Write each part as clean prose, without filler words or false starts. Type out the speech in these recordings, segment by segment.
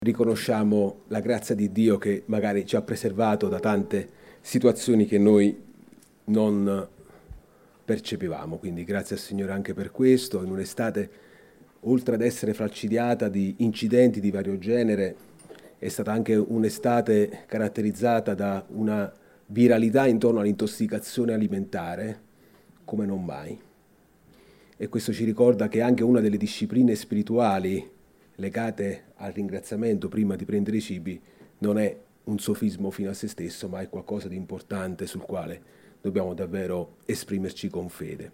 riconosciamo la grazia di Dio che magari ci ha preservato da tante situazioni che noi non percepivamo. Quindi grazie al Signore anche per questo. In un'estate, oltre ad essere falcidiata di incidenti di vario genere, è stata anche un'estate caratterizzata da una viralità intorno all'intossicazione alimentare, come non mai. E questo ci ricorda che anche una delle discipline spirituali legate al ringraziamento prima di prendere i cibi non è un sofismo fino a se stesso, ma è qualcosa di importante sul quale dobbiamo davvero esprimerci con fede.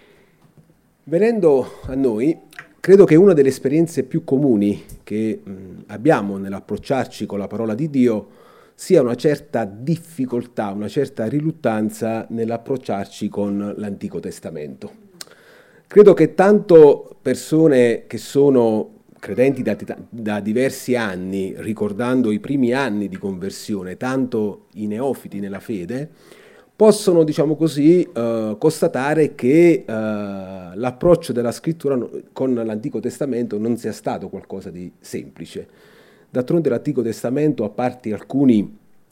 Venendo a noi, credo che una delle esperienze più comuni che abbiamo nell'approcciarci con la parola di Dio sia una certa difficoltà, una certa riluttanza nell'approcciarci con l'Antico Testamento. Credo che tanto persone che sono credenti da diversi anni, ricordando i primi anni di conversione, tanto i neofiti nella fede, possono, diciamo così, constatare che l'approccio della scrittura con l'Antico Testamento non sia stato qualcosa di semplice. D'altronde l'Antico Testamento, a parte alcuni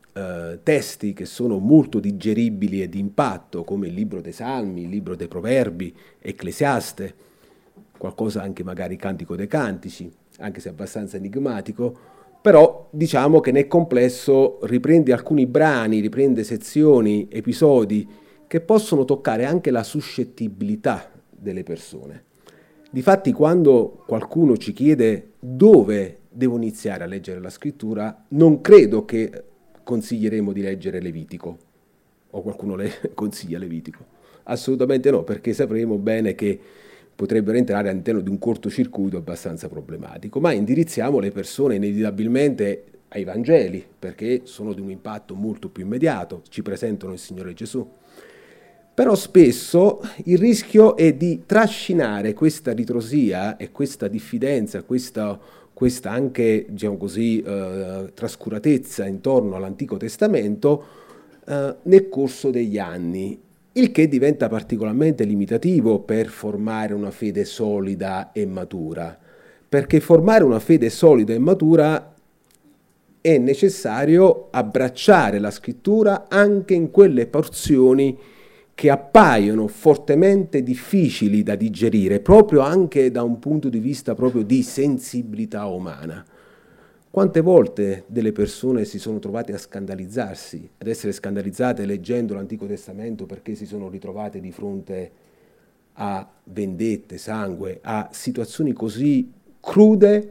testi che sono molto digeribili e di impatto, come il libro dei Salmi, il libro dei Proverbi, Ecclesiaste, qualcosa anche magari Cantico dei Cantici, anche se abbastanza enigmatico, però diciamo che nel complesso riprende alcuni brani, riprende sezioni, episodi che possono toccare anche la suscettibilità delle persone. Difatti, quando qualcuno ci chiede dove devo iniziare a leggere la scrittura, non credo che consiglieremo di leggere Levitico, o qualcuno le consiglia Levitico. Assolutamente no, perché sapremo bene che potrebbero entrare all'interno di un cortocircuito abbastanza problematico, ma indirizziamo le persone inevitabilmente ai Vangeli, perché sono di un impatto molto più immediato, ci presentano il Signore Gesù. Però spesso il rischio è di trascinare questa ritrosia e questa diffidenza, questa anche, diciamo così, trascuratezza intorno all'Antico Testamento nel corso degli anni, il che diventa particolarmente limitativo per formare una fede solida e matura, perché formare una fede solida e matura è necessario abbracciare la scrittura anche in quelle porzioni che appaiono fortemente difficili da digerire, proprio anche da un punto di vista proprio di sensibilità umana. Quante volte delle persone si sono trovate a scandalizzarsi, ad essere scandalizzate leggendo l'Antico Testamento perché si sono ritrovate di fronte a vendette, sangue, a situazioni così crude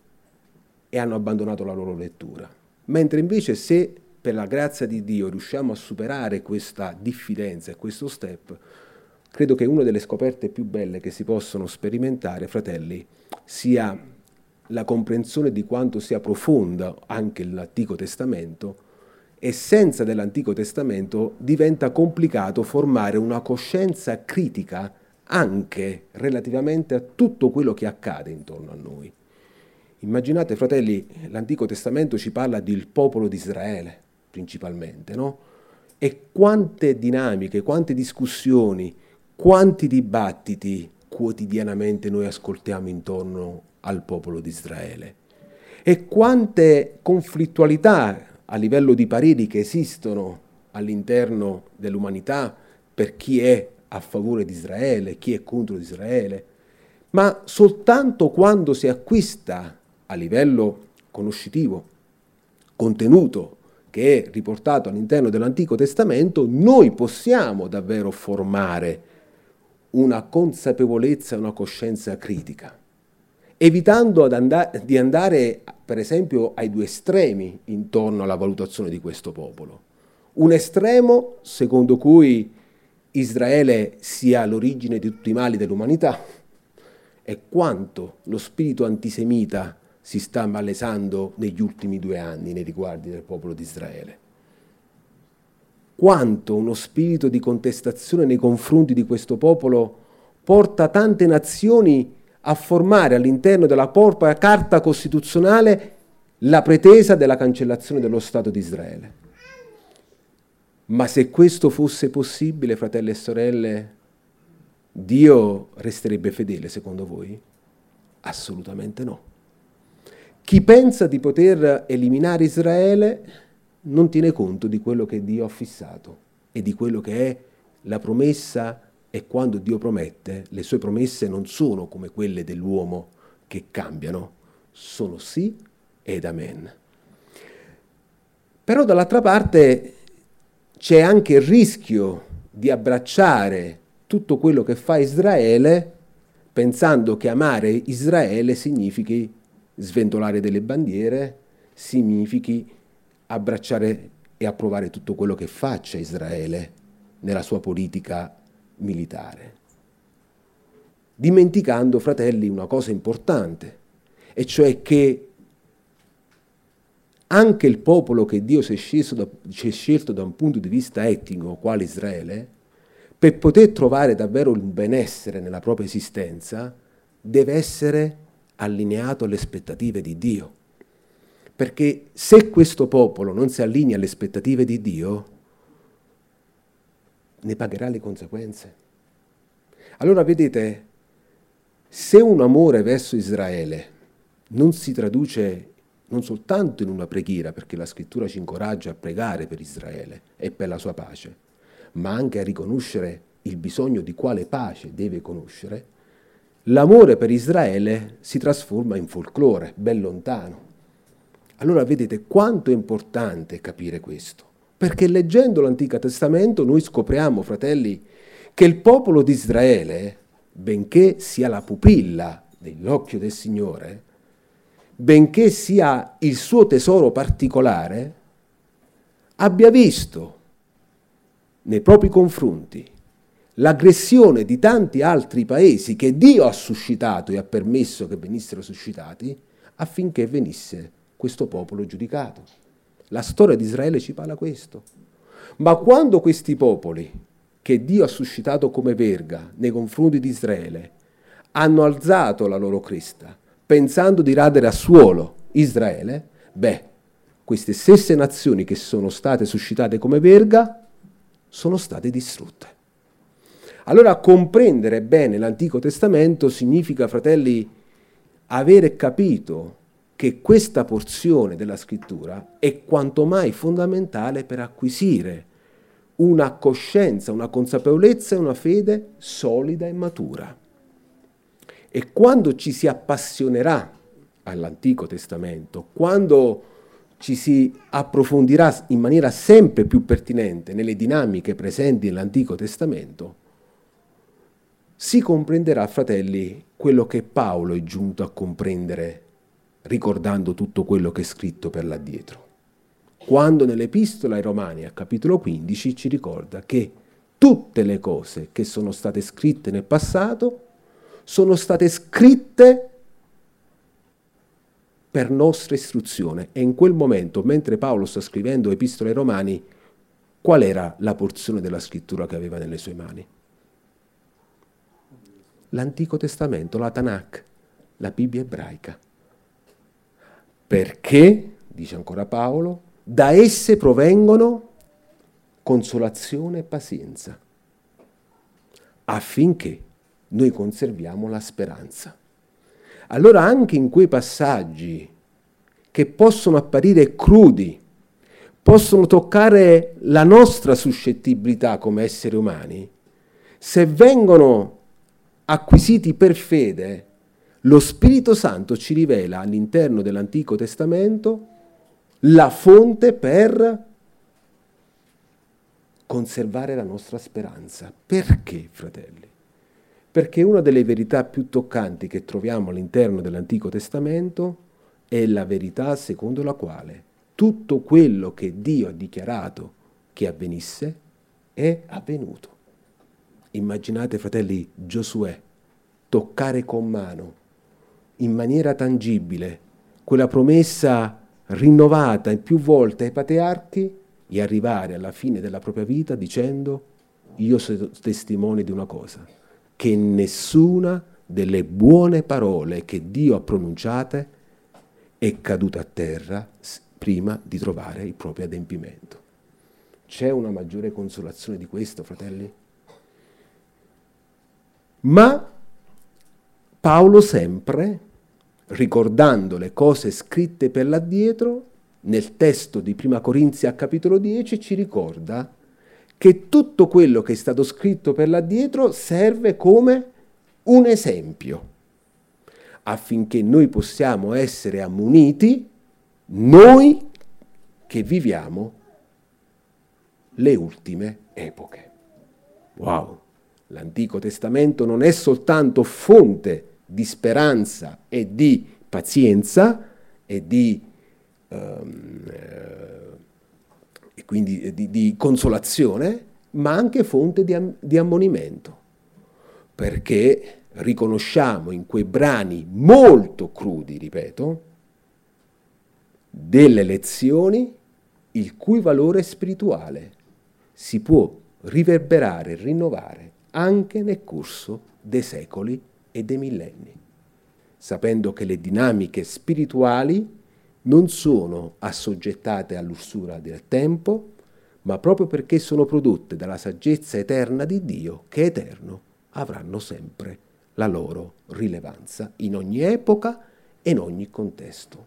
e hanno abbandonato la loro lettura. Mentre invece se per la grazia di Dio riusciamo a superare questa diffidenza e questo step, credo che una delle scoperte più belle che si possono sperimentare, fratelli, sia la comprensione di quanto sia profonda anche l'Antico Testamento, e senza dell'Antico Testamento diventa complicato formare una coscienza critica anche relativamente a tutto quello che accade intorno a noi. Immaginate, fratelli, l'Antico Testamento ci parla del popolo di Israele, principalmente, no? E quante dinamiche, quante discussioni, quanti dibattiti quotidianamente noi ascoltiamo intorno al popolo di Israele. E quante conflittualità a livello di pareri che esistono all'interno dell'umanità per chi è a favore di Israele, chi è contro Israele. Ma soltanto quando si acquista a livello conoscitivo, contenuto che è riportato all'interno dell'Antico Testamento, noi possiamo davvero formare una consapevolezza e una coscienza critica, evitando di andare, per esempio, ai due estremi intorno alla valutazione di questo popolo. Un estremo secondo cui Israele sia l'origine di tutti i mali dell'umanità, e quanto lo spirito antisemita si sta malesando negli ultimi 2 anni nei riguardi del popolo di Israele. Quanto uno spirito di contestazione nei confronti di questo popolo porta tante nazioni a formare all'interno della propria carta costituzionale la pretesa della cancellazione dello Stato di Israele. Ma se questo fosse possibile, fratelli e sorelle, Dio resterebbe fedele secondo voi? Assolutamente no. Chi pensa di poter eliminare Israele non tiene conto di quello che Dio ha fissato e di quello che è la promessa, e quando Dio promette, le sue promesse non sono come quelle dell'uomo che cambiano, sono sì ed amen. Però dall'altra parte c'è anche il rischio di abbracciare tutto quello che fa Israele pensando che amare Israele significhi sventolare delle bandiere, significhi abbracciare e approvare tutto quello che faccia Israele nella sua politica militare. Dimenticando, fratelli, una cosa importante, e cioè che anche il popolo che Dio si è scelto da un punto di vista etnico, quale Israele, per poter trovare davvero il benessere nella propria esistenza, deve essere allineato alle aspettative di Dio. Perché se questo popolo non si allinea alle aspettative di Dio, ne pagherà le conseguenze. Allora vedete, se un amore verso Israele non si traduce non soltanto in una preghiera, perché la scrittura ci incoraggia a pregare per Israele e per la sua pace, ma anche a riconoscere il bisogno di quale pace deve conoscere, l'amore per Israele si trasforma in folklore, ben lontano. Allora vedete quanto è importante capire questo, perché leggendo l'Antico Testamento noi scopriamo, fratelli, che il popolo di Israele, benché sia la pupilla dell'occhio del Signore, benché sia il suo tesoro particolare, abbia visto nei propri confronti l'aggressione di tanti altri paesi che Dio ha suscitato e ha permesso che venissero suscitati affinché venisse questo popolo giudicato. La storia di Israele ci parla questo. Ma quando questi popoli che Dio ha suscitato come verga nei confronti di Israele hanno alzato la loro cresta pensando di radere a suolo Israele, queste stesse nazioni che sono state suscitate come verga sono state distrutte. Allora comprendere bene l'Antico Testamento significa, fratelli, avere capito che questa porzione della Scrittura è quanto mai fondamentale per acquisire una coscienza, una consapevolezza e una fede solida e matura. E quando ci si appassionerà all'Antico Testamento, quando ci si approfondirà in maniera sempre più pertinente nelle dinamiche presenti nell'Antico Testamento, si comprenderà, fratelli, quello che Paolo è giunto a comprendere ricordando tutto quello che è scritto per là dietro. Quando nell'Epistola ai Romani, a capitolo 15, ci ricorda che tutte le cose che sono state scritte nel passato sono state scritte per nostra istruzione. E in quel momento, mentre Paolo sta scrivendo Epistola ai Romani, qual era la porzione della scrittura che aveva nelle sue mani? L'Antico Testamento, la Tanakh, la Bibbia ebraica. Perché, dice ancora Paolo, da esse provengono consolazione e pazienza, affinché noi conserviamo la speranza. Allora anche in quei passaggi che possono apparire crudi, possono toccare la nostra suscettibilità come esseri umani, se vengono acquisiti per fede, lo Spirito Santo ci rivela all'interno dell'Antico Testamento la fonte per conservare la nostra speranza. Perché, fratelli? Perché una delle verità più toccanti che troviamo all'interno dell'Antico Testamento è la verità secondo la quale tutto quello che Dio ha dichiarato che avvenisse è avvenuto. Immaginate, fratelli, Giosuè toccare con mano in maniera tangibile quella promessa rinnovata in più volte ai patriarchi e arrivare alla fine della propria vita dicendo: io sono testimone di una cosa, che nessuna delle buone parole che Dio ha pronunciate è caduta a terra prima di trovare il proprio adempimento. C'è una maggiore consolazione di questo, fratelli? Ma Paolo sempre ricordando le cose scritte per l'addietro, nel testo di Prima Corinzi a capitolo 10 ci ricorda che tutto quello che è stato scritto per l'addietro serve come un esempio, affinché noi possiamo essere ammoniti, noi che viviamo le ultime epoche. Wow! L'Antico Testamento non è soltanto fonte di speranza e di pazienza e quindi di consolazione, ma anche fonte di ammonimento, perché riconosciamo in quei brani molto crudi, ripeto, delle lezioni il cui valore spirituale si può riverberare e rinnovare anche nel corso dei secoli e dei millenni, sapendo che le dinamiche spirituali non sono assoggettate all'usura del tempo, ma proprio perché sono prodotte dalla saggezza eterna di Dio, che è eterno, avranno sempre la loro rilevanza in ogni epoca e in ogni contesto.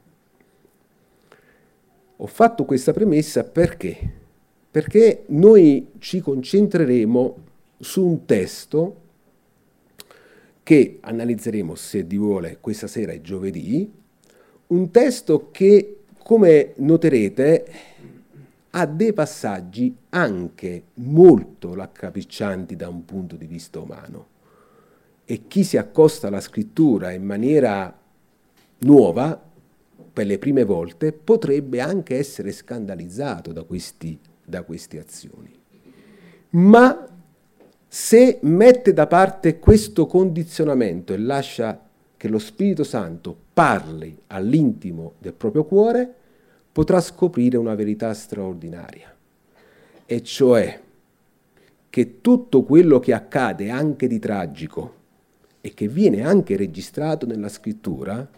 Ho fatto questa premessa perché? Perché noi ci concentreremo su un testo che analizzeremo, se Dio vuole, questa sera è giovedì, un testo che, come noterete, ha dei passaggi anche molto raccapriccianti da un punto di vista umano. E chi si accosta alla scrittura in maniera nuova, per le prime volte, potrebbe anche essere scandalizzato da queste azioni. Ma se mette da parte questo condizionamento e lascia che lo Spirito Santo parli all'intimo del proprio cuore, potrà scoprire una verità straordinaria, e cioè che tutto quello che accade anche di tragico e che viene anche registrato nella scrittura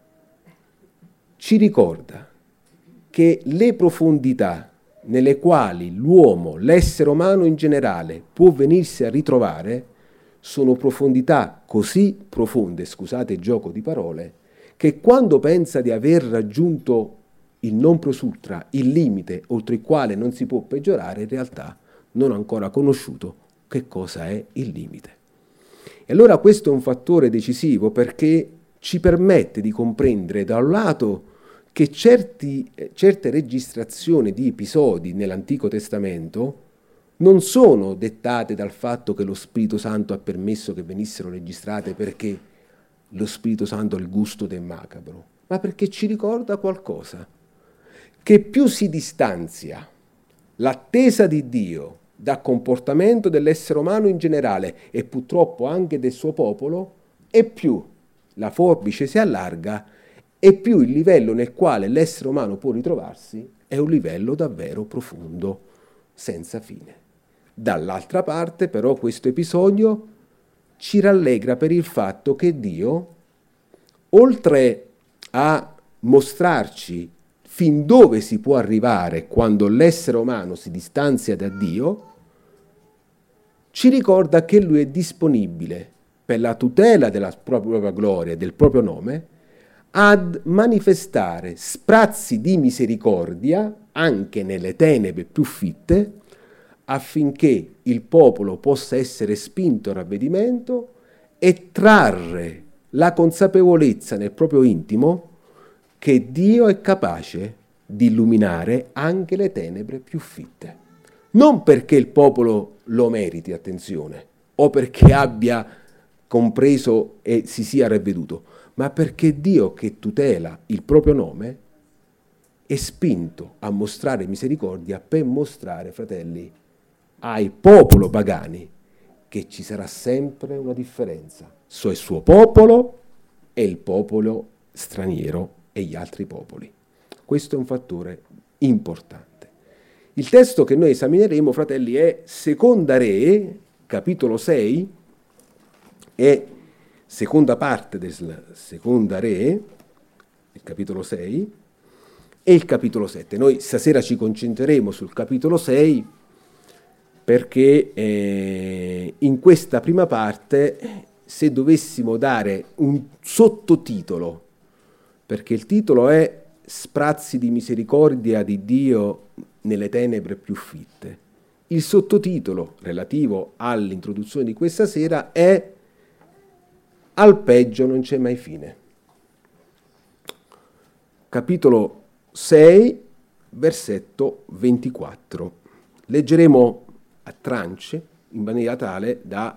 ci ricorda che le profondità nelle quali l'uomo, l'essere umano in generale, può venirsi a ritrovare sono profondità così profonde, scusate il gioco di parole, che quando pensa di aver raggiunto il non plus ultra, il limite oltre il quale non si può peggiorare, in realtà non ha ancora conosciuto che cosa è il limite. E allora questo è un fattore decisivo, perché ci permette di comprendere da un lato che certe registrazioni di episodi nell'Antico Testamento non sono dettate dal fatto che lo Spirito Santo ha permesso che venissero registrate perché lo Spirito Santo ha il gusto del macabro, ma perché ci ricorda qualcosa, che più si distanzia l'attesa di Dio dal comportamento dell'essere umano in generale e purtroppo anche del suo popolo, e più la forbice si allarga e più il livello nel quale l'essere umano può ritrovarsi è un livello davvero profondo, senza fine. Dall'altra parte, però, questo episodio ci rallegra per il fatto che Dio, oltre a mostrarci fin dove si può arrivare quando l'essere umano si distanzia da Dio, ci ricorda che Lui è disponibile per la tutela della propria gloria e del proprio nome ad manifestare sprazzi di misericordia anche nelle tenebre più fitte, affinché il popolo possa essere spinto al ravvedimento e trarre la consapevolezza nel proprio intimo che Dio è capace di illuminare anche le tenebre più fitte. Non perché il popolo lo meriti, attenzione, o perché abbia compreso e si sia ravveduto, ma perché Dio, che tutela il proprio nome, è spinto a mostrare misericordia per mostrare, fratelli, ai popolo pagani che ci sarà sempre una differenza tra il suo popolo e il popolo straniero e gli altri popoli. Questo è un fattore importante. Il testo che noi esamineremo, fratelli, è Seconda Re, capitolo 6, e seconda parte del Seconda Re, il capitolo 6, e il capitolo 7. Noi stasera ci concentreremo sul capitolo 6 perché in questa prima parte, se dovessimo dare un sottotitolo perché il titolo è Sprazzi di misericordia di Dio nelle tenebre più fitte. Il sottotitolo relativo all'introduzione di questa sera è Al peggio non c'è mai fine. Capitolo 6, versetto 24. Leggeremo a trance in maniera tale da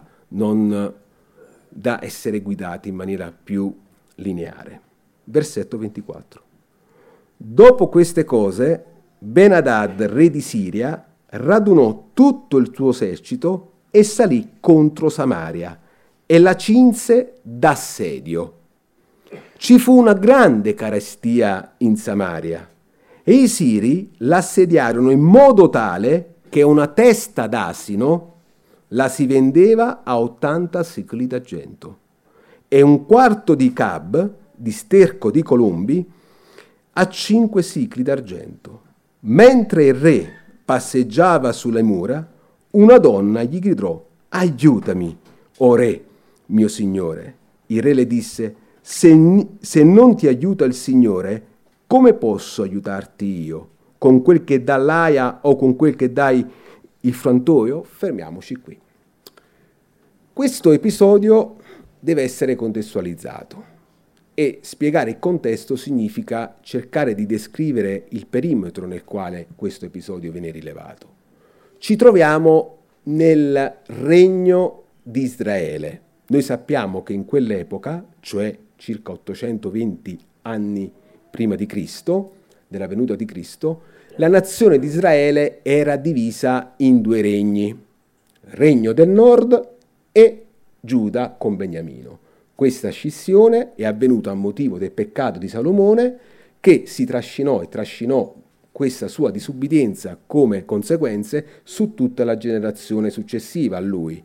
essere guidati in maniera più lineare. Versetto 24. Dopo queste cose, Ben-Hadad, re di Siria, radunò tutto il suo esercito e salì contro Samaria e la cinse d'assedio. Ci fu una grande carestia in Samaria e i siri l'assediarono in modo tale che una testa d'asino la si vendeva a 80 sicli d'argento e un quarto di cab, di sterco di colombi, a 5 sicli d'argento. Mentre il re passeggiava sulle mura, una donna gli gridò: aiutami, o re, mio signore. Il re le disse: se non ti aiuta il Signore, come posso aiutarti io? Con quel che dà l'aia o con quel che dai il frantoio? Fermiamoci qui. Questo episodio deve essere contestualizzato e spiegare il contesto significa cercare di descrivere il perimetro nel quale questo episodio viene rilevato. Ci troviamo nel regno di Israele. Noi sappiamo che in quell'epoca, cioè circa 820 anni prima di Cristo, della venuta di Cristo, la nazione di Israele era divisa in 2 regni, Regno del Nord e Giuda con Beniamino. Questa scissione è avvenuta a motivo del peccato di Salomone, che si trascinò e trascinò questa sua disubbidienza come conseguenze su tutta la generazione successiva a lui.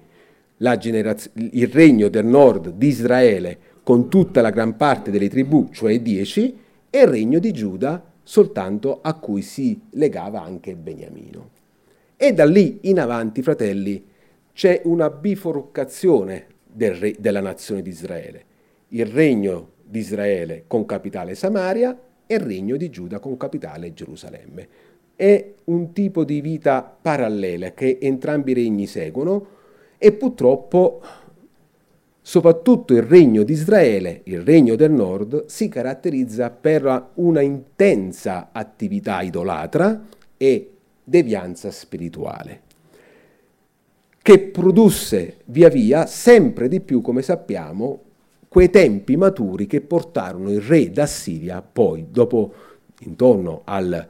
Il regno del nord di Israele con tutta la gran parte delle tribù, cioè 10, e il regno di Giuda soltanto a cui si legava anche Beniamino. E da lì in avanti, fratelli, c'è una biforcazione della nazione di Israele. Il regno di Israele con capitale Samaria e il regno di Giuda con capitale Gerusalemme. È un tipo di vita parallela che entrambi i regni seguono e purtroppo soprattutto il regno di Israele, il regno del nord, si caratterizza per una intensa attività idolatra e devianza spirituale, che produsse via via sempre di più, come sappiamo, quei tempi maturi che portarono il re d'Assiria poi, dopo intorno al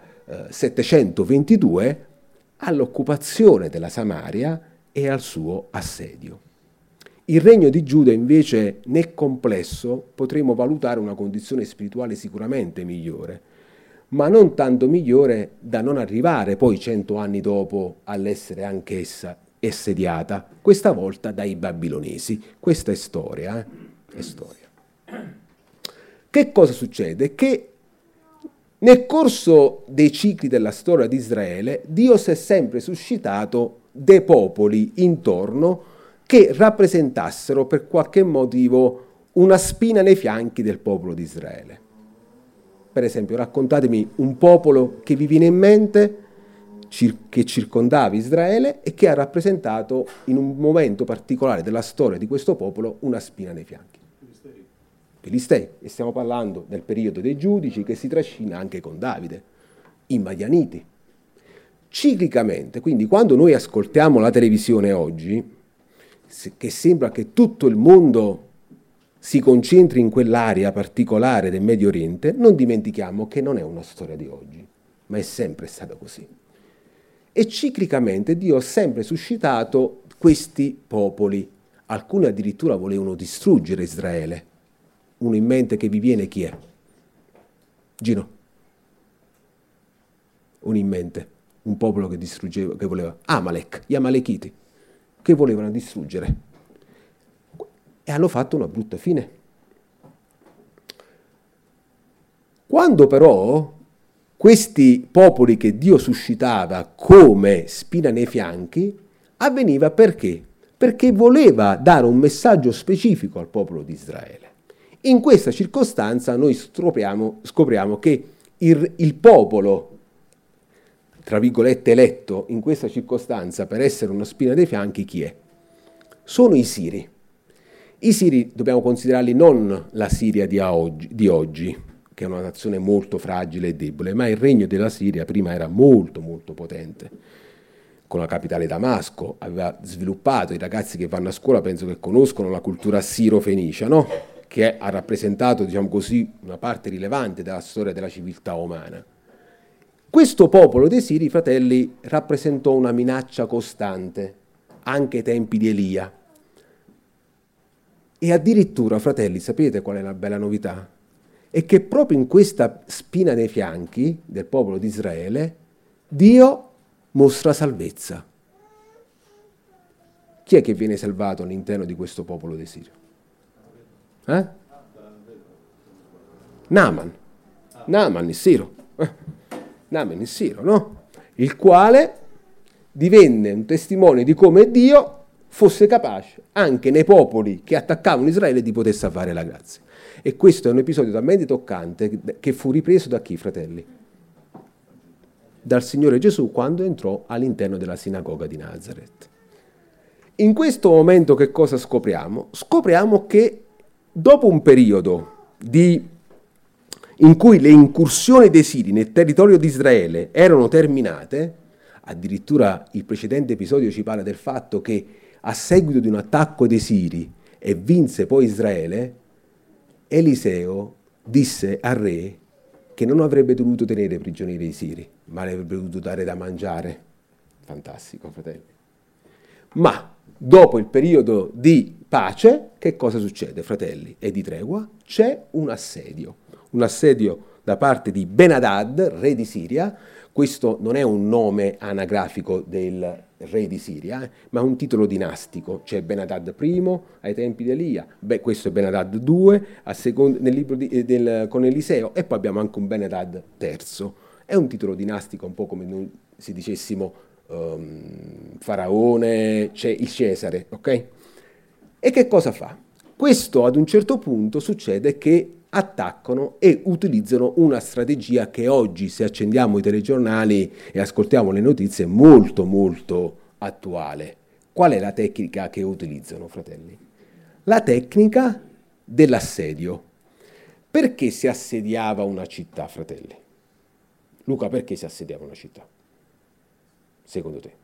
722, all'occupazione della Samaria e al suo assedio. Il regno di Giuda invece nel complesso potremo valutare una condizione spirituale sicuramente migliore, ma non tanto migliore da non arrivare poi 100 anni dopo all'essere anch'essa assediata, questa volta dai babilonesi. Questa è storia, È storia. Che cosa succede? Che nel corso dei cicli della storia di Israele, Dio si è sempre suscitato dei popoli intorno che rappresentassero per qualche motivo una spina nei fianchi del popolo di Israele. Per esempio, raccontatemi un popolo che vi viene in mente che circondava Israele e che ha rappresentato in un momento particolare della storia di questo popolo una spina nei fianchi. Filistei. E stiamo parlando del periodo dei giudici che si trascina anche con Davide, i Madianiti. Ciclicamente, quindi quando noi ascoltiamo la televisione oggi, che sembra che tutto il mondo si concentri in quell'area particolare del Medio Oriente, non dimentichiamo che non è una storia di oggi, ma è sempre stato così. E ciclicamente Dio ha sempre suscitato questi popoli. Alcuni addirittura volevano distruggere Israele. Uno in mente che vi viene chi è? Gino. Uno in mente. Un popolo che distruggeva, che voleva. Amalek, gli Amalechiti, che volevano distruggere. E hanno fatto una brutta fine. Quando però questi popoli che Dio suscitava come spina nei fianchi, avveniva perché? Perché voleva dare un messaggio specifico al popolo di Israele. In questa circostanza noi scopriamo che il popolo, tra virgolette, eletto in questa circostanza per essere una spina dei fianchi, chi è? Sono i Siri. I Siri dobbiamo considerarli non la Siria di oggi, che è una nazione molto fragile e debole, ma il regno della Siria prima era molto molto potente, con la capitale Damasco, aveva sviluppato, i ragazzi che vanno a scuola penso che conoscono la cultura siro-fenicia, no? Che ha rappresentato, diciamo così, una parte rilevante della storia della civiltà umana. Questo popolo dei Siri, fratelli, rappresentò una minaccia costante, anche ai tempi di Elia. E addirittura, fratelli, sapete qual è la bella novità? È che proprio in questa spina nei fianchi del popolo di Israele, Dio mostra salvezza. Chi è che viene salvato all'interno di questo popolo dei Siri? Naaman il Siro. Naaman il Siro, no? Il quale divenne un testimone di come Dio fosse capace anche nei popoli che attaccavano Israele di poter salvare la grazia. E questo è un episodio talmente toccante che fu ripreso da chi, fratelli? Dal Signore Gesù quando entrò all'interno della sinagoga di Nazareth. In questo momento che cosa scopriamo? Scopriamo che dopo un periodo in cui le incursioni dei Siri nel territorio di Israele erano terminate, addirittura il precedente episodio ci parla del fatto che a seguito di un attacco dei Siri e vinse poi Israele, Eliseo disse al re che non avrebbe dovuto tenere prigionieri i Siri, ma le avrebbe dovuto dare da mangiare. Fantastico, fratelli. Ma dopo il periodo di pace, che cosa succede, fratelli? E di tregua? C'è un assedio da parte di Ben-Hadad, re di Siria. Questo non è un nome anagrafico del re di Siria, ma un titolo dinastico. C'è Ben-Hadad I ai tempi di Elia, questo è Ben-Hadad II nel libro con Eliseo, e poi abbiamo anche un Ben-Hadad III. È un titolo dinastico, un po' come noi se dicessimo Faraone, c'è il Cesare, ok? E che cosa fa? Questo ad un certo punto succede che attaccano e utilizzano una strategia che oggi, se accendiamo i telegiornali e ascoltiamo le notizie, è molto molto attuale. Qual è la tecnica che utilizzano, fratelli? La tecnica dell'assedio. Perché si assediava una città, fratelli? Luca, perché si assediava una città? Secondo te?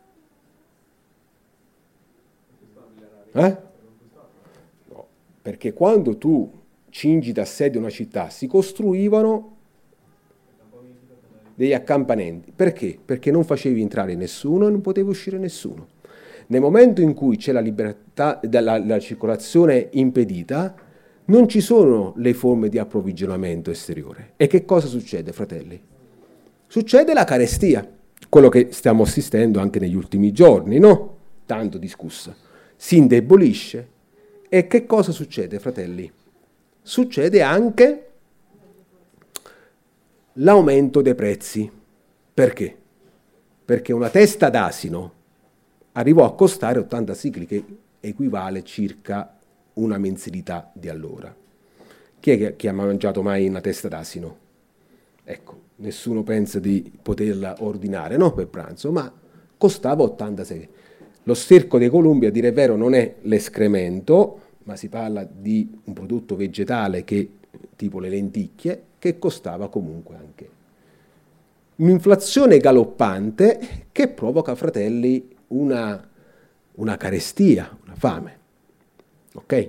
No, perché quando tu cingi d'assedio una città, si costruivano degli accampanenti. Perché? Perché non facevi entrare nessuno e non poteva uscire nessuno. Nel momento in cui c'è la libertà, la circolazione impedita, non ci sono le forme di approvvigionamento esteriore. E che cosa succede, fratelli? Succede la carestia, quello che stiamo assistendo anche negli ultimi giorni, no? Tanto discussa. Si indebolisce. E che cosa succede, fratelli? Succede anche l'aumento dei prezzi. Perché? Perché una testa d'asino arrivò a costare 80 sicli, che equivale circa una mensilità di allora. Chi è che ha mangiato mai una testa d'asino? Ecco, nessuno pensa di poterla ordinare, no, per pranzo, ma costava 80 sicli. Lo sterco dei colombi, a dire il vero, non è l'escremento, ma si parla di un prodotto vegetale tipo le lenticchie, che costava comunque anche. Un'inflazione galoppante che provoca, fratelli, una carestia, una fame. Ok?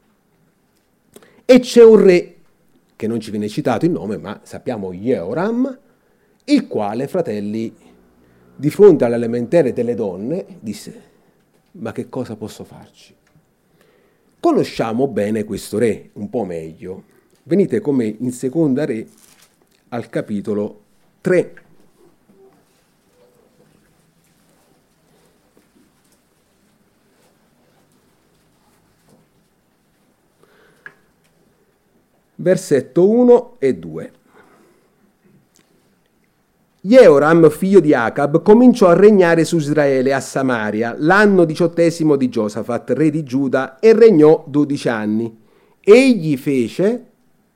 E c'è un re, che non ci viene citato il nome, ma sappiamo Jehoram, il quale, fratelli, di fronte alle lamentele delle donne, disse: ma che cosa posso farci? Conosciamo bene questo re, un po' meglio. Venite con me in Seconda Re al capitolo 3. Versetto 1 e 2. Jehoram, figlio di Acab, cominciò a regnare su Israele a Samaria l'anno 18° di Giosafat, re di Giuda, e regnò 12 anni. egli fece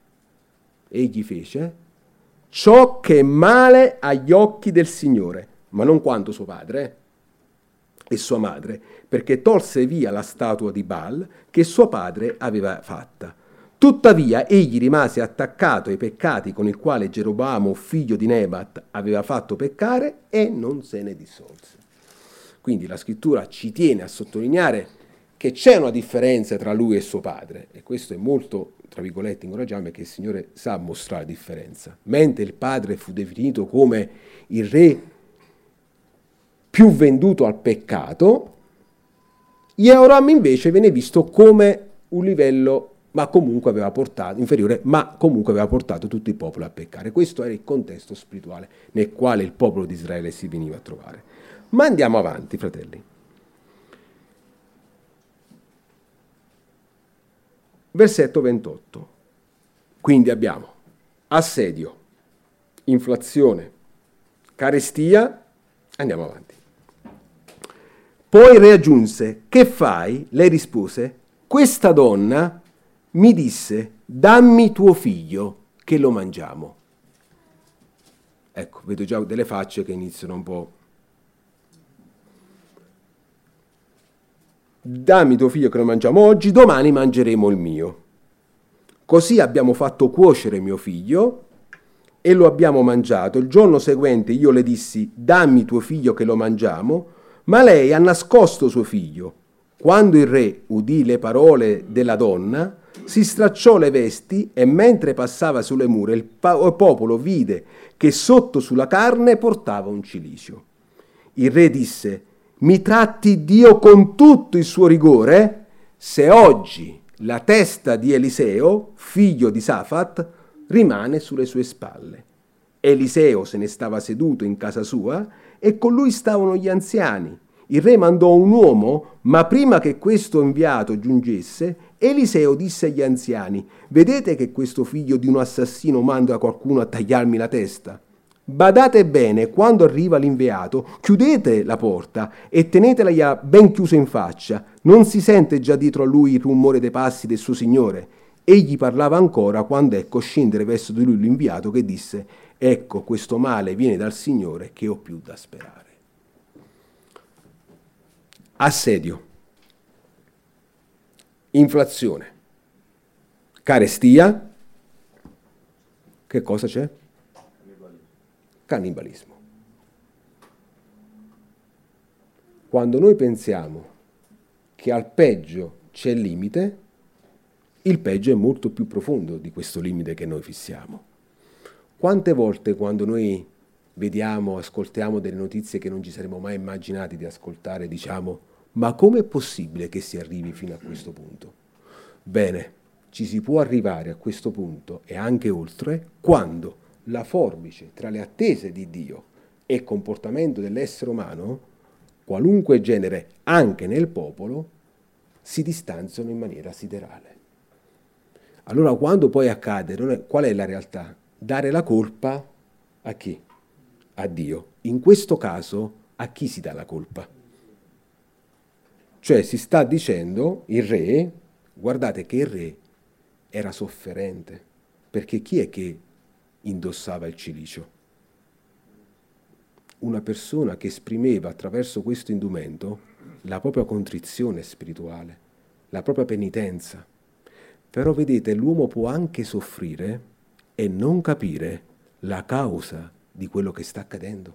ciò che è male agli occhi del Signore, ma non quanto suo padre e sua madre, perché tolse via la statua di Baal che suo padre aveva fatta. Tuttavia egli rimase attaccato ai peccati con il quale Geroboamo, figlio di Nebat, aveva fatto peccare e non se ne dissolse. Quindi la scrittura ci tiene a sottolineare che c'è una differenza tra lui e suo padre, e questo è molto, tra virgolette, incoraggiante, perché il Signore sa mostrare la differenza. Mentre il padre fu definito come il re più venduto al peccato, Jehoram invece viene visto come un livello ma comunque aveva portato, inferiore, ma comunque aveva portato tutto il popolo a peccare. Questo era il contesto spirituale nel quale il popolo di Israele si veniva a trovare. Ma andiamo avanti, fratelli. Versetto 28. Quindi abbiamo assedio, inflazione, carestia, andiamo avanti. Poi il re aggiunse: che fai? Lei rispose: questa donna mi disse: dammi tuo figlio che lo mangiamo. Ecco, vedo già delle facce che iniziano un po'. Dammi tuo figlio che lo mangiamo oggi, domani mangeremo il mio. Così abbiamo fatto cuocere mio figlio e lo abbiamo mangiato. Il giorno seguente io le dissi: dammi tuo figlio che lo mangiamo, ma lei ha nascosto suo figlio. Quando il re udì le parole della donna, si stracciò le vesti e mentre passava sulle mura il popolo vide che sotto sulla carne portava un cilicio. Il re disse: mi tratti Dio con tutto il suo rigore, se oggi la testa di Eliseo, figlio di Safat, rimane sulle sue spalle. Eliseo se ne stava seduto in casa sua e con lui stavano gli anziani. Il re mandò un uomo, ma prima che questo inviato giungesse, Eliseo disse agli anziani: vedete che questo figlio di un assassino manda qualcuno a tagliarmi la testa? Badate bene, quando arriva l'inviato, chiudete la porta e tenetela ben chiusa in faccia. Non si sente già dietro a lui il rumore dei passi del suo signore. Egli parlava ancora quando ecco scendere verso di lui l'inviato che disse: ecco, questo male viene dal Signore, che ho più da sperare. Assedio, inflazione, carestia, che cosa c'è? Cannibalismo. Quando noi pensiamo che al peggio c'è il limite, il peggio è molto più profondo di questo limite che noi fissiamo. Quante volte quando noi vediamo, ascoltiamo delle notizie che non ci saremmo mai immaginati di ascoltare, diciamo: ma com'è possibile che si arrivi fino a questo punto? Bene, ci si può arrivare a questo punto e anche oltre quando la forbice tra le attese di Dio e il comportamento dell'essere umano, qualunque genere, anche nel popolo, si distanziano in maniera siderale. Allora quando poi accade, qual è la realtà? Dare la colpa a chi? A Dio. In questo caso a chi si dà la colpa? Cioè si sta dicendo il re, guardate che il re era sofferente, perché chi è che indossava il cilicio? Una persona che esprimeva attraverso questo indumento la propria contrizione spirituale, la propria penitenza. Però vedete, l'uomo può anche soffrire e non capire la causa di quello che sta accadendo.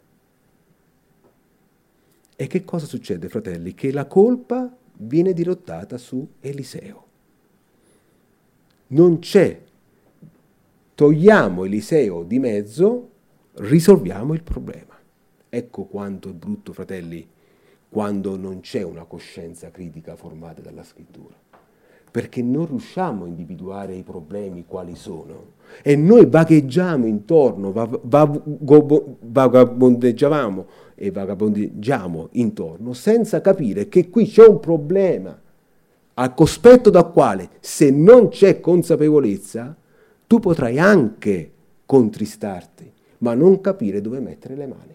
E che cosa succede, fratelli? Che la colpa viene dirottata su Eliseo. Non c'è. Togliamo Eliseo di mezzo, risolviamo il problema. Ecco quanto è brutto, fratelli, quando non c'è una coscienza critica formata dalla scrittura. Perché non riusciamo a individuare i problemi quali sono. E noi vagheggiamo intorno, vagabondeggiamo intorno senza capire che qui c'è un problema a cospetto dal quale, se non c'è consapevolezza, tu potrai anche contristarti, ma non capire dove mettere le mani.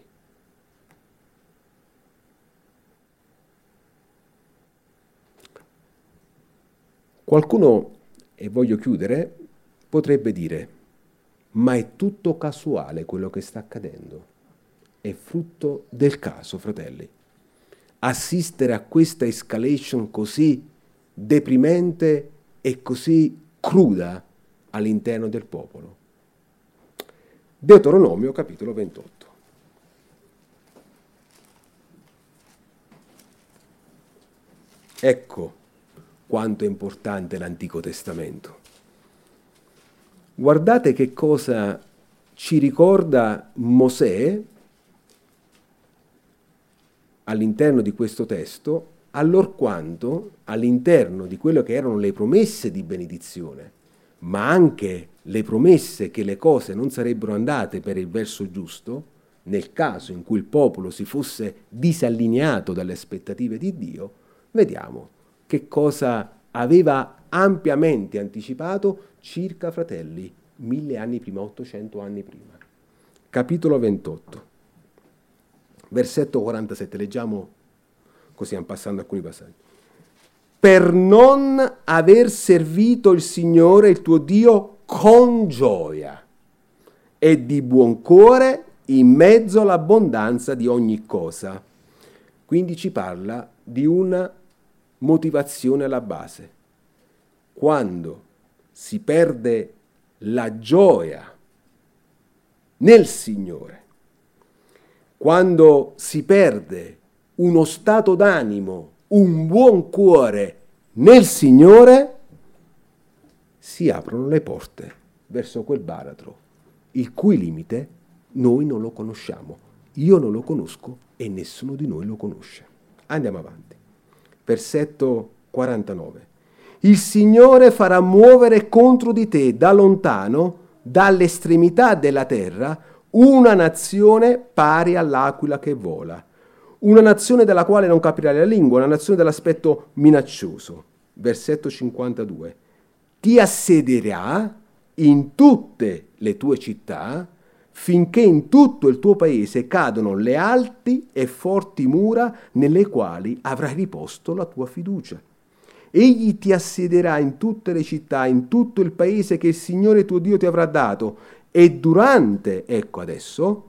Qualcuno e voglio chiudere, potrebbe dire, ma è tutto casuale quello che sta accadendo, è frutto del caso, fratelli. Assistere a questa escalation così deprimente e così cruda all'interno del popolo. Deuteronomio capitolo 28. Ecco quanto è importante l'Antico Testamento. Guardate che cosa ci ricorda Mosè all'interno di questo testo, allorquanto all'interno di quello che erano le promesse di benedizione, ma anche le promesse che le cose non sarebbero andate per il verso giusto, nel caso in cui il popolo si fosse disallineato dalle aspettative di Dio, vediamo che cosa aveva ampiamente anticipato circa, fratelli, 1000 anni prima, 800 anni prima. Capitolo 28, versetto 47, leggiamo così, stiamo passando alcuni passaggi. Per non aver servito il Signore, il tuo Dio, con gioia e di buon cuore in mezzo all'abbondanza di ogni cosa. Quindi ci parla di una motivazione alla base. Quando si perde la gioia nel Signore, quando si perde uno stato d'animo, un buon cuore nel Signore, si aprono le porte verso quel baratro, il cui limite noi non lo conosciamo. Io non lo conosco e nessuno di noi lo conosce. Andiamo avanti. Versetto 49. Il Signore farà muovere contro di te da lontano, dall'estremità della terra, una nazione pari all'aquila che vola. Una nazione della quale non capirai la lingua, una nazione dall'aspetto minaccioso. Versetto 52. Ti assederà in tutte le tue città, finché in tutto il tuo paese cadono le alti e forti mura nelle quali avrai riposto la tua fiducia. Egli ti assederà in tutte le città, in tutto il paese che il Signore tuo Dio ti avrà dato, e durante, ecco adesso,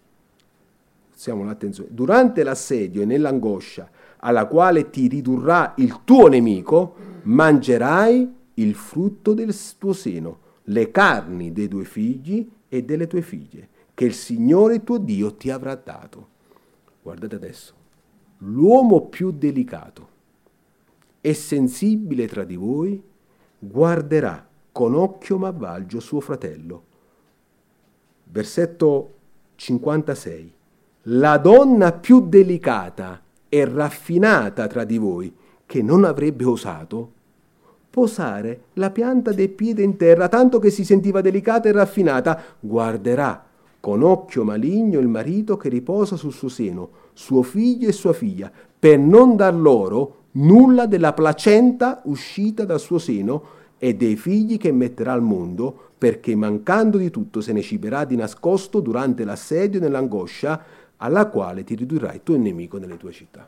durante l'assedio e nell'angoscia alla quale ti ridurrà il tuo nemico, mangerai il frutto del tuo seno, le carni dei tuoi figli e delle tue figlie, che il Signore tuo Dio ti avrà dato. Guardate adesso, l'uomo più delicato e sensibile tra di voi guarderà con occhio malvagio suo fratello. Versetto 56. La donna più delicata e raffinata tra di voi, che non avrebbe osato posare la pianta del piede in terra, tanto che si sentiva delicata e raffinata, guarderà con occhio maligno il marito che riposa sul suo seno, suo figlio e sua figlia, per non dar loro nulla della placenta uscita dal suo seno e dei figli che metterà al mondo, perché mancando di tutto se ne ciberà di nascosto durante l'assedio e nell'angoscia alla quale ti ridurrai il tuo nemico nelle tue città.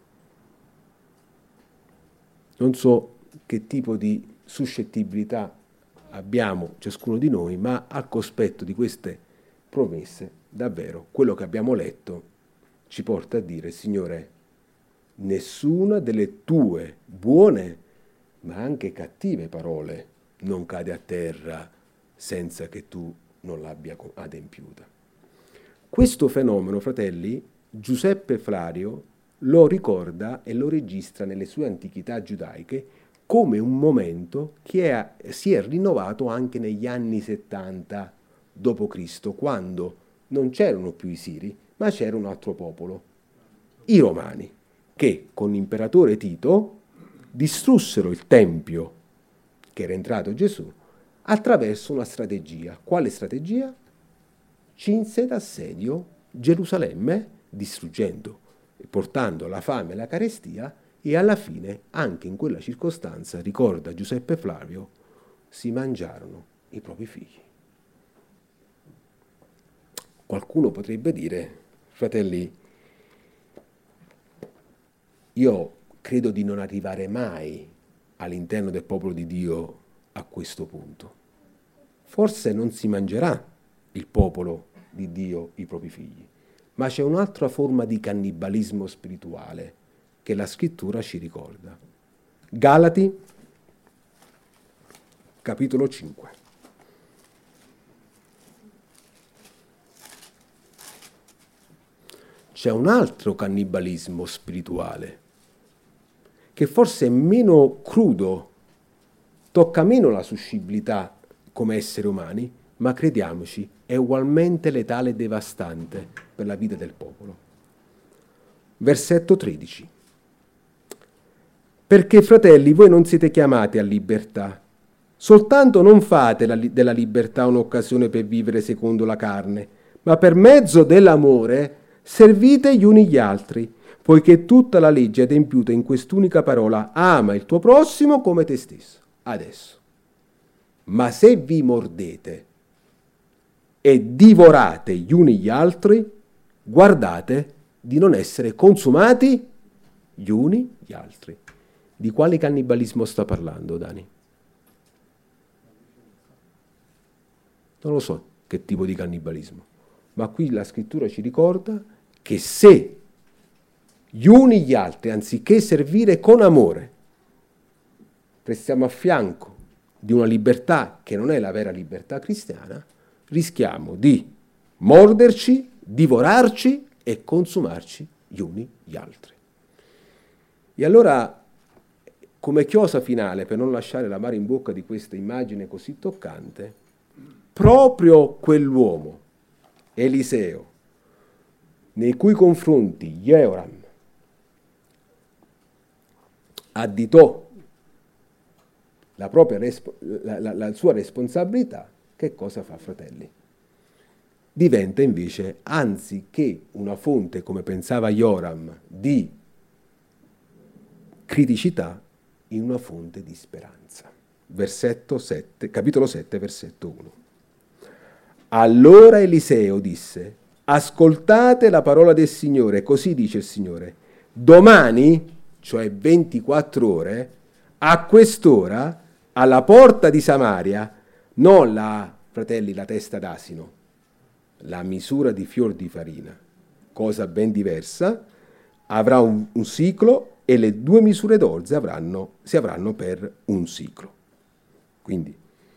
Non so che tipo di suscettibilità abbiamo ciascuno di noi, ma al cospetto di queste promesse, davvero, quello che abbiamo letto ci porta a dire, Signore, nessuna delle tue buone, ma anche cattive parole non cade a terra senza che tu non l'abbia adempiuta. Questo fenomeno, fratelli, Giuseppe Flario lo ricorda e lo registra nelle sue antichità giudaiche come un momento che si è rinnovato anche negli anni 70 d.C., quando non c'erano più i Siri, ma c'era un altro popolo, i Romani, che con l'imperatore Tito distrussero il Tempio che era entrato Gesù attraverso una strategia. Quale strategia? Cinse d'assedio Gerusalemme, distruggendo e portando la fame e la carestia, e alla fine, anche in quella circostanza, ricorda Giuseppe Flavio, si mangiarono i propri figli. Qualcuno potrebbe dire, fratelli, io credo di non arrivare mai all'interno del popolo di Dio a questo punto. Forse non si mangerà il popolo di Dio i propri figli, ma c'è un'altra forma di cannibalismo spirituale che la scrittura ci ricorda. Galati, capitolo 5. C'è un altro cannibalismo spirituale che forse è meno crudo, tocca meno la suscettibilità come esseri umani, ma crediamoci, è ugualmente letale e devastante per la vita del popolo. Versetto 13. Perché, fratelli, voi non siete chiamati a libertà, soltanto non fate della libertà un'occasione per vivere secondo la carne, ma per mezzo dell'amore servite gli uni gli altri, poiché tutta la legge è adempiuta in quest'unica parola: ama il tuo prossimo come te stesso. Adesso. Ma se vi mordete e divorate gli uni gli altri, guardate di non essere consumati gli uni gli altri. Di quale cannibalismo sta parlando, Dani? Non lo so che tipo di cannibalismo, ma qui la scrittura ci ricorda che se gli uni gli altri, anziché servire con amore, restiamo a fianco di una libertà che non è la vera libertà cristiana, rischiamo di morderci, divorarci e consumarci gli uni gli altri. E allora, come chiosa finale, per non lasciare l'amaro in bocca di questa immagine così toccante, proprio quell'uomo, Eliseo, nei cui confronti Jehoram additò la sua responsabilità, che cosa fa, fratelli? Diventa invece, anziché una fonte, come pensava Joram, di criticità, in una fonte di speranza. Versetto 7, capitolo 7, versetto 1. Allora Eliseo disse: ascoltate la parola del Signore, così dice il Signore, domani, cioè 24 ore, a quest'ora, alla porta di Samaria, non fratelli, la testa d'asino, la misura di fior di farina, cosa ben diversa, avrà un siclo e le 2 misure d'orzo si avranno per un siclo. Quindi,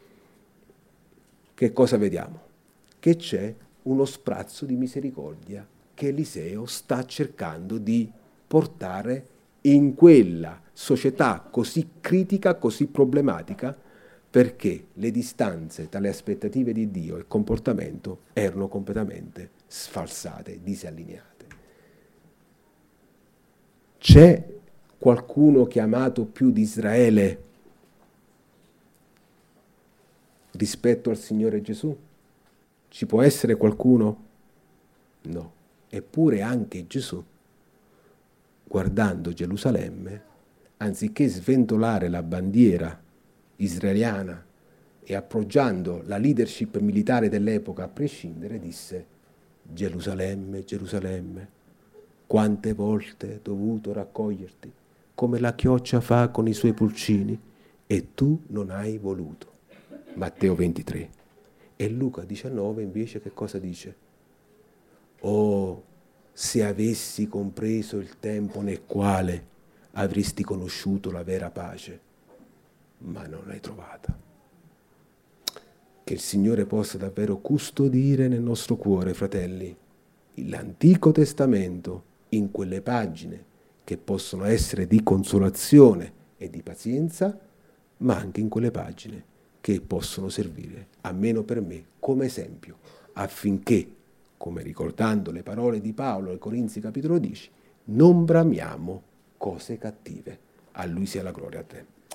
che cosa vediamo? Che c'è uno sprazzo di misericordia che Eliseo sta cercando di portare in quella società così critica, così problematica, perché le distanze tra le aspettative di Dio e il comportamento erano completamente sfalsate, disallineate. C'è qualcuno chiamato più di Israele rispetto al Signore Gesù? Ci può essere qualcuno? No. Eppure anche Gesù, guardando Gerusalemme, anziché sventolare la bandiera israeliana e appoggiando la leadership militare dell'epoca a prescindere, disse: Gerusalemme, Gerusalemme, quante volte ho dovuto raccoglierti, come la chioccia fa con i suoi pulcini, e tu non hai voluto. Matteo 23. E Luca 19 invece che cosa dice? Oh, se avessi compreso il tempo nel quale avresti conosciuto la vera pace, ma non l'hai trovata. Che il Signore possa davvero custodire nel nostro cuore, fratelli, l'Antico Testamento in quelle pagine che possono essere di consolazione e di pazienza, ma anche in quelle pagine che possono servire, almeno per me, come esempio, affinché, come ricordando le parole di Paolo ai Corinzi capitolo 10, non bramiamo cose cattive. A Lui sia la gloria a te.